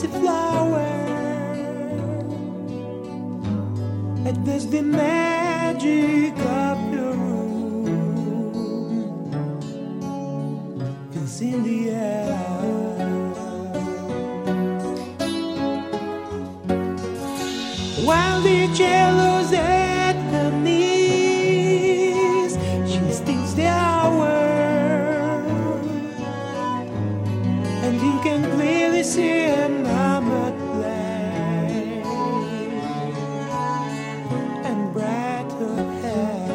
fancy flower. And there's the magic of your room. It's in the air. While the cello's at her knees, she steals the hour, and you can clearly see her number play and bright her hair.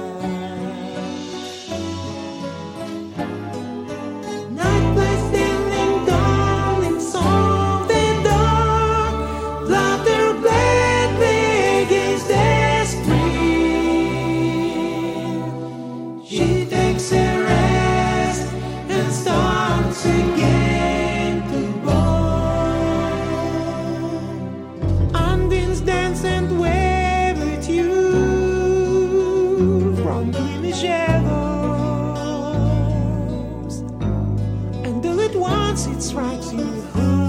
Night lies standing tall in something dark, laughter gladly against the screen. She takes a rest and starts again to bone. Undines dance and wave at you from gloomy shadows, and all at once it strikes you.